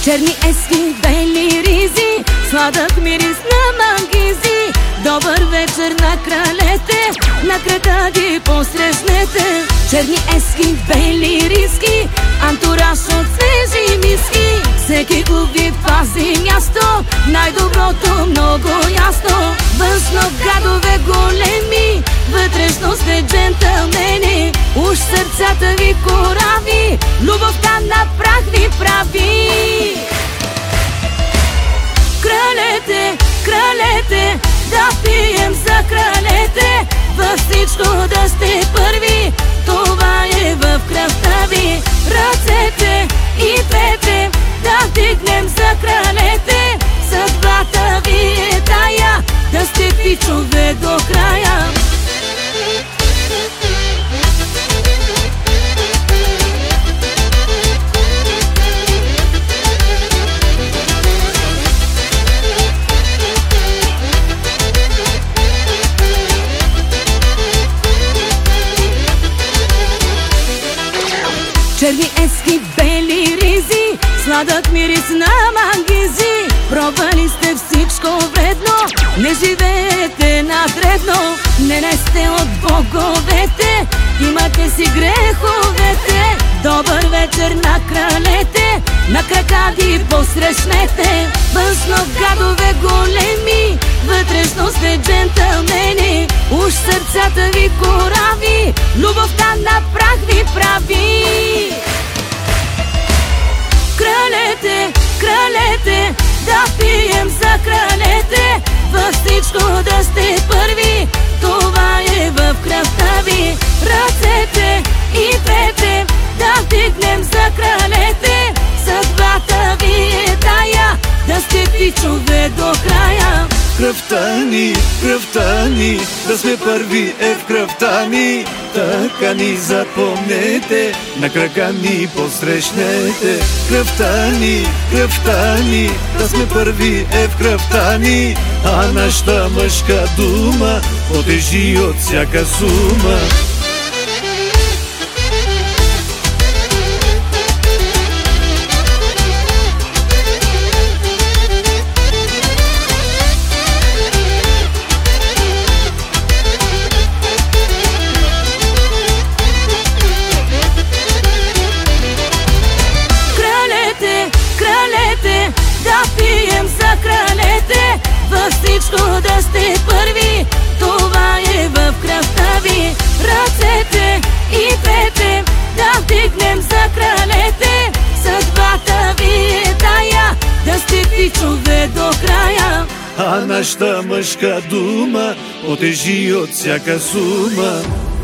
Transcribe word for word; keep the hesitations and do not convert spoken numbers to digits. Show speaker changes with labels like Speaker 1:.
Speaker 1: Черни ески, бели ризи, сладък мирис на мангизи. Добър вечер на кралете, на кръка ги посрещнете. Черни ески, бели риски, антураж от свежи миски. Всеки клуб ви пази място, най-доброто много ясно. Външно гадове големи, вътрешно сте джентълмени. Уж сърцата ви корави, любовта на прах ви прави. Кралете, кралете, да пием за кралете. Във всичко да сте първи, това е в кръвта ви. Ръцете и двете, да вдигнем за кралете. Съдбата ви е тая, да сте пичове до края. Черни ески, бели ризи, сладък мирис на мангизи. Пробвали сте всичко вредно, не живеете надребно. Не не сте от боговете, имате си греховете. Добър вечер на кралете, на крака ги посрещнете. Външно гадове големи, вътрешно сте джентълмени. Уж сърцата ви корави, любовта на прах ви прави. Кралете, кралете, да пием за кралете. Във всичко да сте първи, това е в кръвта ви. Ръцете и двете, да вдигнем за кралете. Съдбата ви е тая, да сте пичове до края.
Speaker 2: Кръвта ни, кръвта ни, да сме първи е в кръвта ни. Така ни запомнете, на крака ни посрещнете. Кръвта ни, кръвта ни, да сме първи е в кръвта ни. А нашата мъжка дума потежи от всяка сума.
Speaker 1: Да пием за кралете, във всичко да сте първи, това е в кръвта ви. Ръцете и двете, да вдигнем за кралете. Съдбата ви е тая, да сте пичове до края.
Speaker 2: А нашата мъжка дума потежи от всяка сума.